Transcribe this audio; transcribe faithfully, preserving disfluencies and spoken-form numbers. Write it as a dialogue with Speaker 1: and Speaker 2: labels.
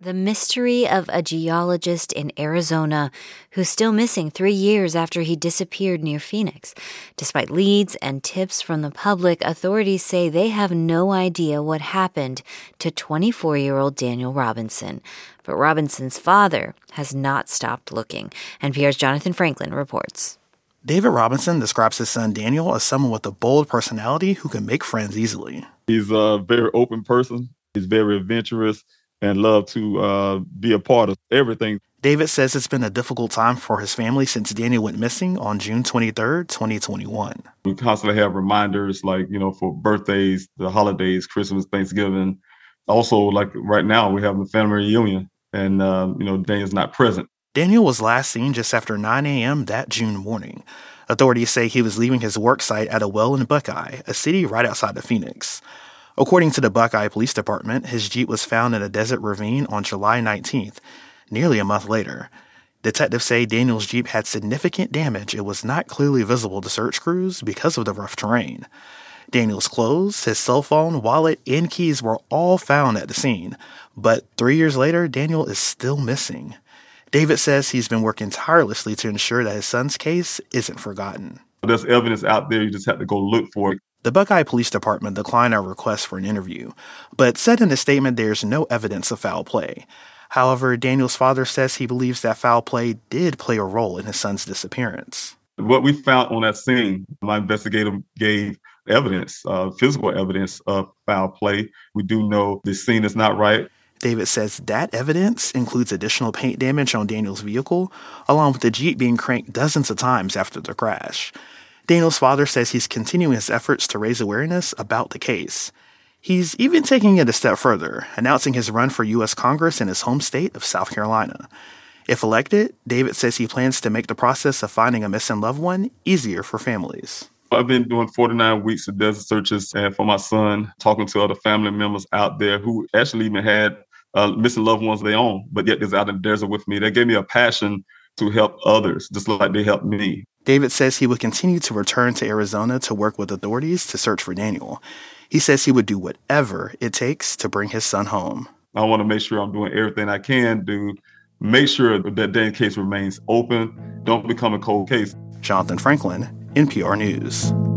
Speaker 1: The mystery of a geologist in Arizona who's still missing three years after he disappeared near Phoenix. Despite leads and tips from the public, authorities say they have no idea what happened to twenty-four-year-old Daniel Robinson. But Robinson's father has not stopped looking. N P R's Jonathan Franklin reports.
Speaker 2: David Robinson describes his son Daniel as someone with a bold personality who can make friends easily.
Speaker 3: He's a very open person. He's very adventurous and love to uh, be a part of everything.
Speaker 2: David says it's been a difficult time for his family since Daniel went missing on June twenty-third, twenty twenty-one.
Speaker 3: We constantly have reminders like, you know, for birthdays, the holidays, Christmas, Thanksgiving. Also, like right now, we have the family reunion and, uh, you know, Daniel's not present.
Speaker 2: Daniel was last seen just after nine a.m. that June morning. Authorities say he was leaving his work site at a well in Buckeye, a city right outside of Phoenix. According to the Buckeye Police Department, his Jeep was found in a desert ravine on July nineteenth, nearly a month later. Detectives say Daniel's Jeep had significant damage. It was not clearly visible to search crews because of the rough terrain. Daniel's clothes, his cell phone, wallet, and keys were all found at the scene. But three years later, Daniel is still missing. David says he's been working tirelessly to ensure that his son's case isn't forgotten.
Speaker 3: There's evidence out there. You just have to go look for it.
Speaker 2: The Buckeye Police Department declined our request for an interview, but said in a statement there's no evidence of foul play. However, Daniel's father says he believes that foul play did play a role in his son's disappearance.
Speaker 3: What we found on that scene, my investigator gave evidence, uh, physical evidence of foul play. We do know the scene is not right.
Speaker 2: David says that evidence includes additional paint damage on Daniel's vehicle, along with the Jeep being cranked dozens of times after the crash. Daniel's father says he's continuing his efforts to raise awareness about the case. He's even taking it a step further, announcing his run for U S Congress in his home state of South Carolina. If elected, David says he plans to make the process of finding a missing loved one easier for families.
Speaker 3: I've been doing forty-nine weeks of desert searches and for my son, talking to other family members out there who actually even had uh, missing loved ones of their own, but yet they're out in the desert with me. That gave me a passion to help others, just like they helped me.
Speaker 2: David says he would continue to return to Arizona to work with authorities to search for Daniel. He says he would do whatever it takes to bring his son home.
Speaker 3: I want to make sure I'm doing everything I can to make sure that Daniel case remains open, don't become a cold case.
Speaker 2: Jonathan Franklin, N P R News.